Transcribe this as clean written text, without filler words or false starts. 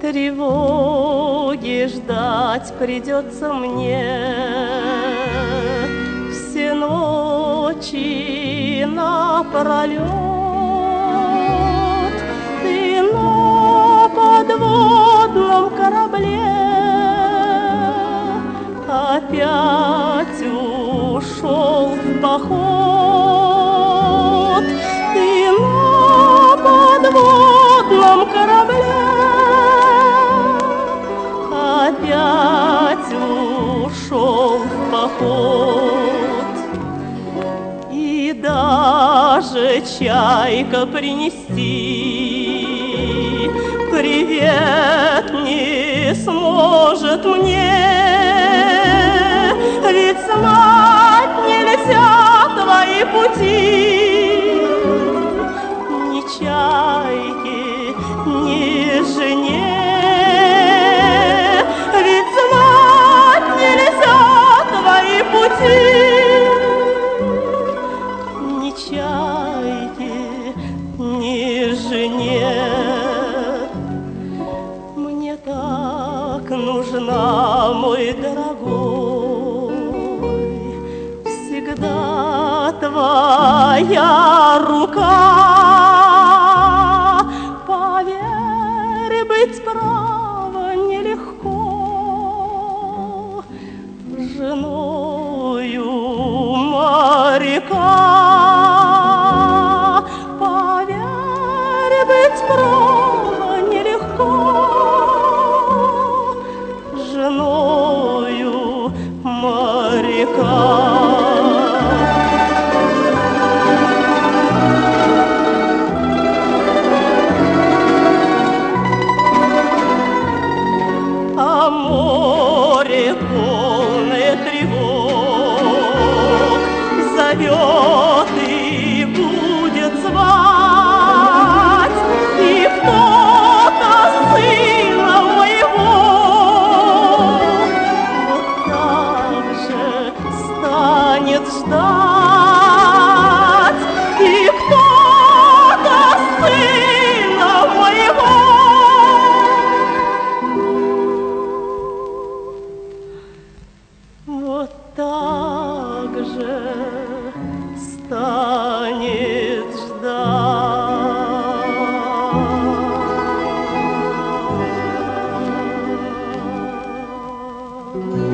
тревоги ждать придется мне все ночи напролет. Ты на подводном корабле опять ушел в поход. Ты на подводном корабле опять ушел в поход. И даже чайка принести привет не сможет мне, ведь знать нельзя твои пути ни чайке, ни жене. Ведь знать нельзя твои пути ни чайке, ни жене. Мне так нужна, мой дорогой, всегда твоя рука. Поверь, быть право нелегко женою моряка. Поверь, быть право нелегко женою моряка. А море полное тревог зовет и будет звать, и кто-то сына моего вот так же станет ждать, и кто-то сына моего вот так же станет ждать.